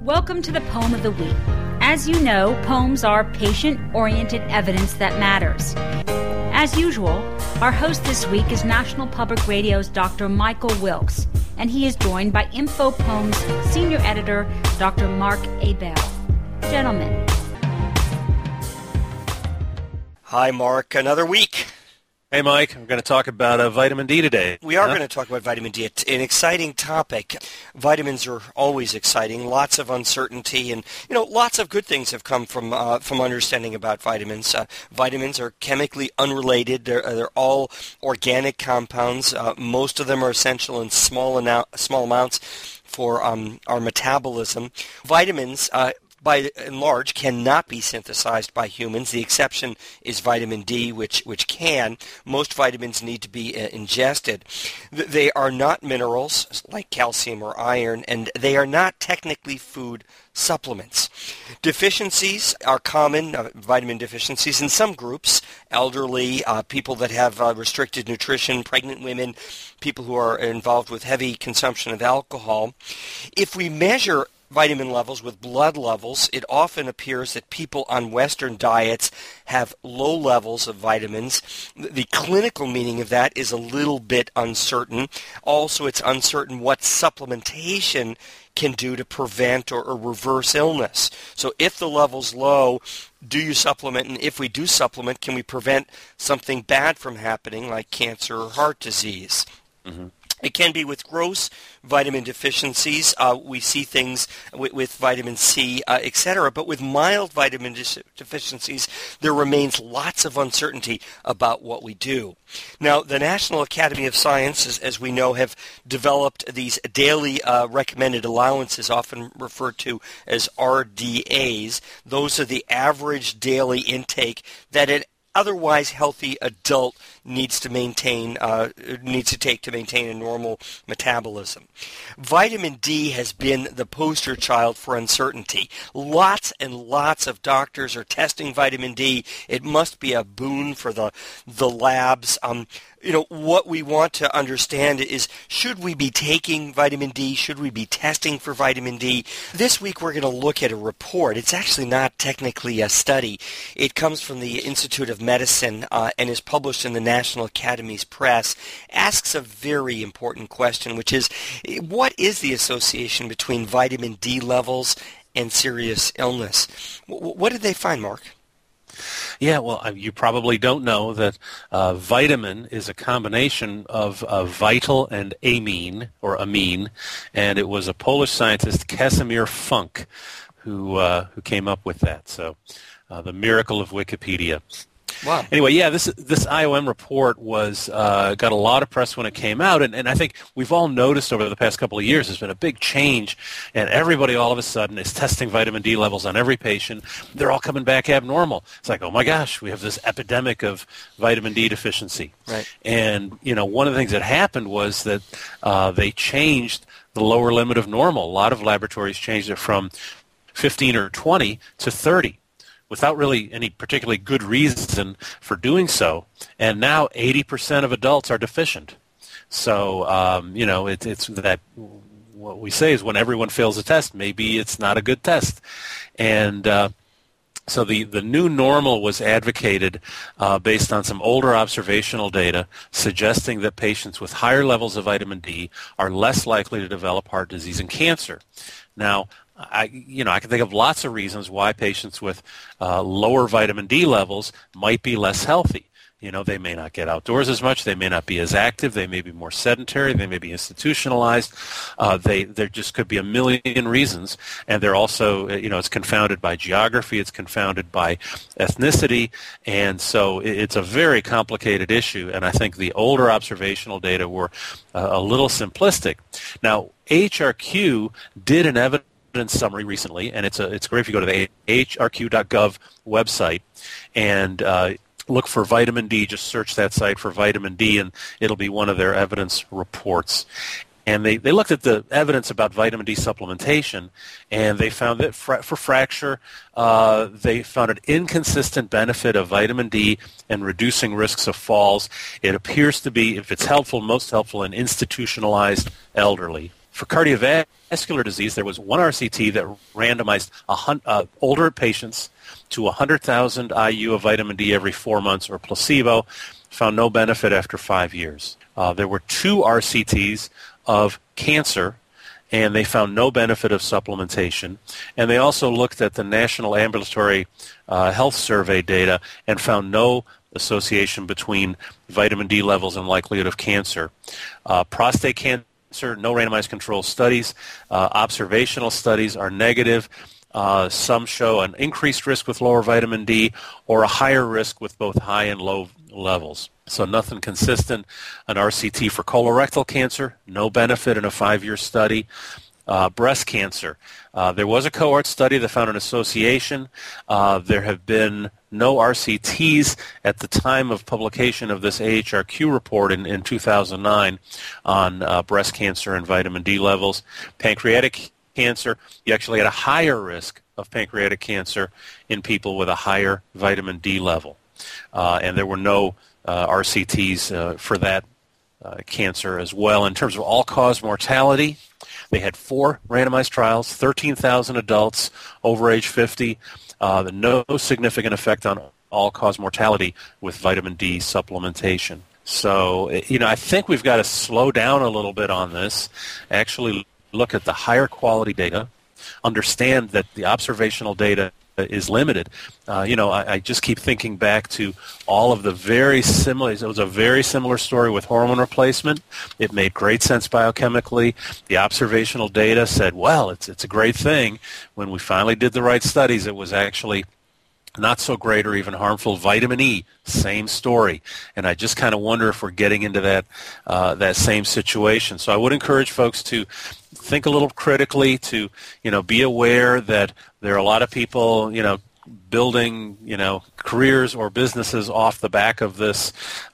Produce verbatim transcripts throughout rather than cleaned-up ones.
Welcome to the Poem of the Week. As you know, poems are patient-oriented evidence that matters. As usual, our host this week is National Public Radio's Doctor Michael Wilkes, and he is joined by Info Poems Senior Editor Doctor Mark Abell. Gentlemen. Hi, Mark. Another week. Hey, Mike. We're going to talk about uh, vitamin D today. We are huh? going to talk about vitamin D. It's an exciting topic. Vitamins are always exciting. Lots of uncertainty, and you know, lots of good things have come from uh, from understanding about vitamins. Uh, vitamins are chemically unrelated. They're they're all organic compounds. Uh, most of them are essential in small amount, small amounts for um, our metabolism. Vitamins. Uh, by and large, cannot be synthesized by humans. The exception is vitamin D, which which can. Most vitamins need to be uh, ingested. Th- they are not minerals like calcium or iron, and they are not technically food supplements. Deficiencies are common, uh, vitamin deficiencies in some groups, elderly, uh, people that have uh, restricted nutrition, pregnant women, people who are involved with heavy consumption of alcohol. If we measure vitamin levels with blood levels, it often appears that people on Western diets have low levels of vitamins. The clinical meaning of that is a little bit uncertain. Also, it's uncertain what supplementation can do to prevent or, or reverse illness. So if the level's low, do you supplement? And if we do supplement, can we prevent something bad from happening like cancer or heart disease? Mm-hmm. It can be with gross vitamin deficiencies. Uh, we see things with, with vitamin C, uh, et cetera. But with mild vitamin de- deficiencies, there remains lots of uncertainty about what we do. Now, the National Academy of Sciences, as we know, have developed these daily uh, recommended allowances, often referred to as R D As. Those are the average daily intake that an otherwise healthy adult needs to maintain, uh, needs to take to maintain a normal metabolism. Vitamin D has been the poster child for uncertainty. Lots and lots of doctors are testing vitamin D. It must be a boon for the the labs. Um, you know, what we want to understand is, should we be taking vitamin D? Should we be testing for vitamin D? This week we're going to look at a report. It's actually not technically a study. It comes from the Institute of Medicine uh, and is published in the National Academy's Press. Asks a very important question, which is, what is the association between vitamin D levels and serious illness? W- what did they find, Mark? Yeah, well, you probably don't know that uh, vitamin is a combination of uh, vital and amine, or amine, and it was a Polish scientist, Casimir Funk, who uh, who came up with that. So, uh, the miracle of Wikipedia. Wow. Anyway, yeah, this this I O M report was uh, got a lot of press when it came out, and, and I think we've all noticed over the past couple of years there's been a big change, and everybody all of a sudden is testing vitamin D levels on every patient. They're all coming back abnormal. It's like, oh my gosh, we have this epidemic of vitamin D deficiency. Right. And, you know, one of the things that happened was that uh, they changed the lower limit of normal. A lot of laboratories changed it from fifteen or twenty to thirty. Without really any particularly good reason for doing so, and now eighty percent of adults are deficient. So, um, you know, it, it's that what we say is when everyone fails a test, maybe it's not a good test. And uh, so the, the new normal was advocated uh, based on some older observational data suggesting that patients with higher levels of vitamin D are less likely to develop heart disease and cancer. Now, I, you know, I can think of lots of reasons why patients with uh, lower vitamin D levels might be less healthy. You know, they may not get outdoors as much. They may not be as active. They may be more sedentary. They may be institutionalized. Uh, they there just could be a million reasons. And they're also, you know, it's confounded by geography. It's confounded by ethnicity. And so it's a very complicated issue. And I think the older observational data were uh, a little simplistic. Now, A H R Q did an evidence summary recently, and it's a, it's great if you go to the A H R Q dot gov website and uh, look for vitamin D. Just search that site for vitamin D, and it'll be one of their evidence reports. And they, they looked at the evidence about vitamin D supplementation, and they found that fra- for fracture, uh, they found an inconsistent benefit of vitamin D in reducing risks of falls. It appears to be, if it's helpful, most helpful in institutionalized elderly. For cardiovascular disease, there was one R C T that randomized a hun- uh, older patients to one hundred thousand I U of vitamin D every four months or placebo, found no benefit after five years. Uh, there were two R C Ts of cancer, and they found no benefit of supplementation. And they also looked at the National Ambulatory uh, Health Survey data and found no association between vitamin D levels and likelihood of cancer. Uh, prostate cancer, no randomized controlled studies. Uh, observational studies are negative. Uh, some show an increased risk with lower vitamin D or a higher risk with both high and low levels. So nothing consistent. An R C T for colorectal cancer, no benefit in a five-year study. Uh, breast cancer, uh, there was a cohort study that found an association. Uh, there have been no R C Ts at the time of publication of this A H R Q report in, in two thousand nine on uh, breast cancer and vitamin D levels. Pancreatic cancer, you actually had a higher risk of pancreatic cancer in people with a higher vitamin D level. Uh, and there were no uh, R C Ts uh, for that uh, cancer as well. In terms of all-cause mortality, they had four randomized trials, thirteen thousand adults over age fifty, uh, no significant effect on all-cause mortality with vitamin D supplementation. So, you know, I think we've got to slow down a little bit on this, actually look at the higher quality data, understand that the observational data is limited. Uh, you know, I, I just keep thinking back to all of the very similar, it was a very similar story with hormone replacement. It made great sense biochemically. The observational data said, well, it's it's a great thing. When we finally did the right studies, it was actually not so great or even harmful. Vitamin E, same story. And I just kind of wonder if we're getting into that uh, that same situation. So I would encourage folks to think a little critically, to, you know, be aware that there are a lot of people, you know, building, you know, careers or businesses off the back of this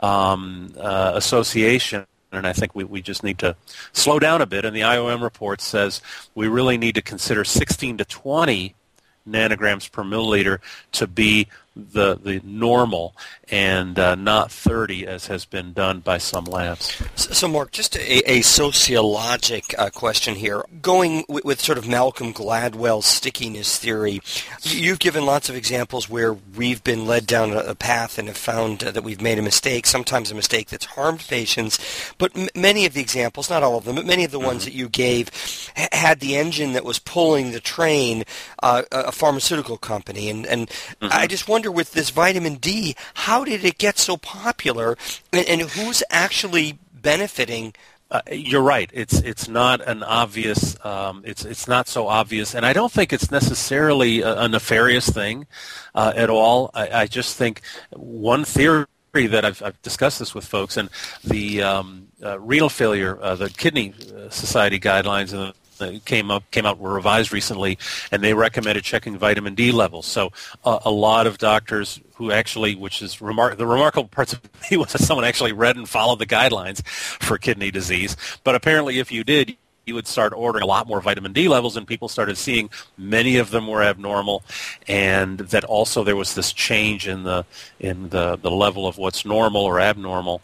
um, uh, association. And I think we, we just need to slow down a bit. And the I O M report says we really need to consider sixteen to twenty nanograms per milliliter to be the the normal, and uh, not thirty as has been done by some labs. So, so Mark, just a, a sociologic uh, question here. Going with, with sort of Malcolm Gladwell's stickiness theory, you've given lots of examples where we've been led down a, a path and have found uh, that we've made a mistake, sometimes a mistake that's harmed patients. But m- many of the examples, not all of them, but many of the mm-hmm. ones that you gave ha- had the engine that was pulling the train, uh, a pharmaceutical company. And, and mm-hmm. I just wonder, with this vitamin D, how did it get so popular, and, and who's actually benefiting? Uh, you're right. It's it's not an obvious. Um, it's it's not so obvious, and I don't think it's necessarily a, a nefarious thing uh, at all. I, I just think one theory that I've, I've discussed this with folks, and the um, uh, renal failure, uh, the Kidney Society guidelines, and the came up came out were revised recently, and they recommended checking vitamin D levels. So uh, a lot of doctors who actually, which is remar- the remarkable parts of me was that someone actually read and followed the guidelines for kidney disease. But apparently, if you did, you would start ordering a lot more vitamin D levels, and people started seeing many of them were abnormal, and that also there was this change in the in the, the level of what's normal or abnormal,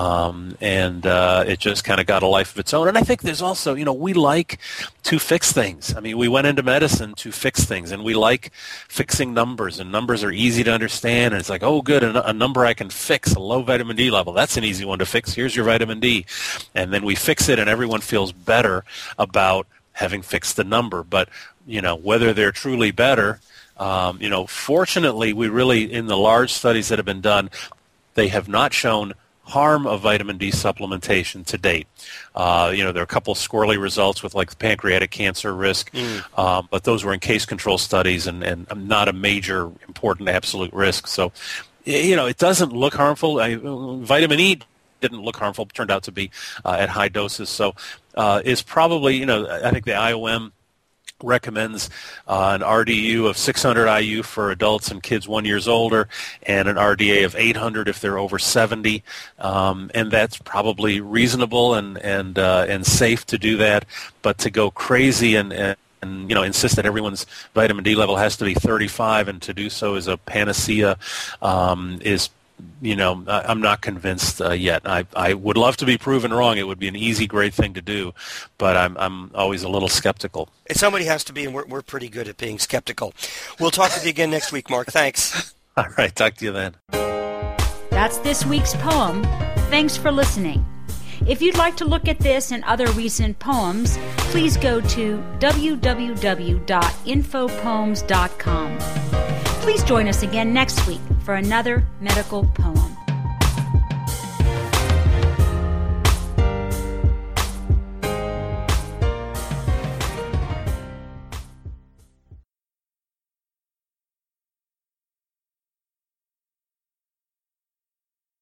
um, and uh, it just kind of got a life of its own. And I think there's also, you know, we like to fix things. I mean, we went into medicine to fix things, and we like fixing numbers, and numbers are easy to understand, and it's like, oh, good, a, a number I can fix, a low vitamin D level, that's an easy one to fix, here's your vitamin D. And then we fix it, and everyone feels better about having fixed the number. But, you know, whether they're truly better, um, you know, fortunately, we really, in the large studies that have been done, they have not shown harm of vitamin D supplementation to date. Uh, you know, there are a couple of squirrely results with, like, pancreatic cancer risk, mm. um, but those were in case control studies and, and not a major important absolute risk. So, you know, it doesn't look harmful. I, vitamin E didn't look harmful, turned out to be uh, at high doses. So uh, is probably, you know, I think the I O M recommends uh, an R D U of six hundred I U for adults and kids one years older, and an R D A of eight hundred if they're over seventy, um, and that's probably reasonable and and uh, and safe to do that. But to go crazy and, and and, you know, insist that everyone's vitamin D level has to be thirty-five, and to do so is a panacea, um, is you know, I, I'm not convinced uh, yet. I, I would love to be proven wrong. It would be an easy, great thing to do, but I'm I'm always a little skeptical. Somebody has to be, and we're, we're pretty good at being skeptical. We'll talk with you again next week, Mark. Thanks. All right, talk to you then. That's this week's poem. Thanks for listening. If you'd like to look at this and other recent poems, please go to w w w dot info poems dot com. Please join us again next week for another medical poem.